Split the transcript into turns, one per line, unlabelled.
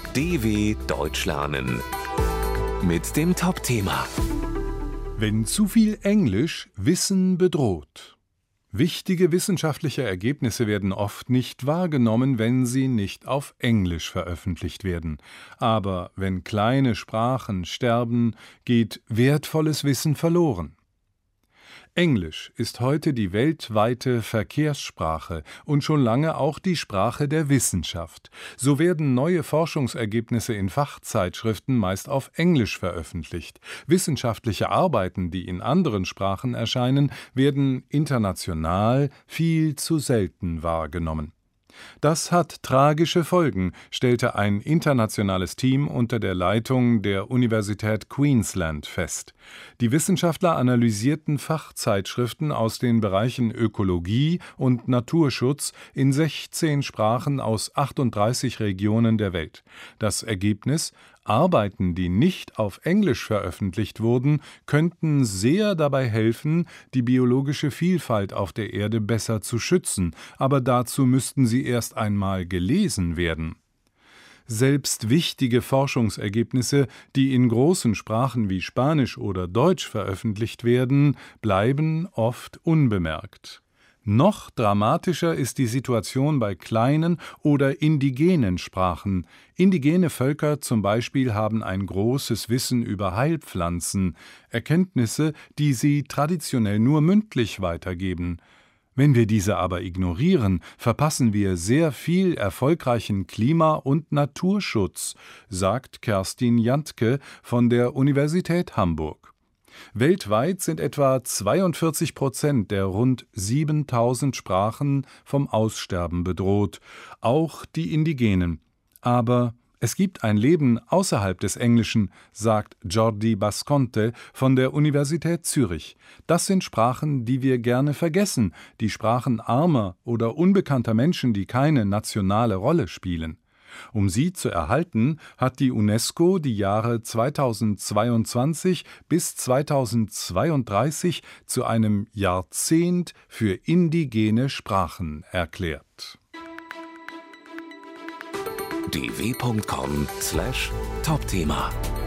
DW Deutsch lernen mit dem Top-Thema.
Wenn zu viel Englisch Wissen bedroht. Wichtige wissenschaftliche Ergebnisse werden oft nicht wahrgenommen, wenn sie nicht auf Englisch veröffentlicht werden. Aber wenn kleine Sprachen sterben, geht wertvolles Wissen verloren. Englisch ist heute die weltweite Verkehrssprache und schon lange auch die Sprache der Wissenschaft. So werden neue Forschungsergebnisse in Fachzeitschriften meist auf Englisch veröffentlicht. Wissenschaftliche Arbeiten, die in anderen Sprachen erscheinen, werden international viel zu selten wahrgenommen. Das hat tragische Folgen, stellte ein internationales Team unter der Leitung der Universität Queensland fest. Die Wissenschaftler analysierten Fachzeitschriften aus den Bereichen Ökologie und Naturschutz in 16 Sprachen aus 38 Regionen der Welt. Das Ergebnis: Arbeiten, die nicht auf Englisch veröffentlicht wurden, könnten sehr dabei helfen, die biologische Vielfalt auf der Erde besser zu schützen, aber dazu müssten sie erst einmal gelesen werden. Selbst wichtige Forschungsergebnisse, die in großen Sprachen wie Spanisch oder Deutsch veröffentlicht werden, bleiben oft unbemerkt. Noch dramatischer ist die Situation bei kleinen oder indigenen Sprachen. Indigene Völker zum Beispiel haben ein großes Wissen über Heilpflanzen, Erkenntnisse, die sie traditionell nur mündlich weitergeben. Wenn wir diese aber ignorieren, verpassen wir sehr viel erfolgreichen Klima- und Naturschutz, sagt Kerstin Jantke von der Universität Hamburg. Weltweit sind etwa 42% der rund 7000 Sprachen vom Aussterben bedroht, auch die indigenen. Aber es gibt ein Leben außerhalb des Englischen, sagt Jordi Basconte von der Universität Zürich. Das sind Sprachen, die wir gerne vergessen, die Sprachen armer oder unbekannter Menschen, die keine nationale Rolle spielen. Um sie zu erhalten, hat die UNESCO die Jahre 2022 bis 2032 zu einem Jahrzehnt für indigene Sprachen erklärt.
dw.com/Topthema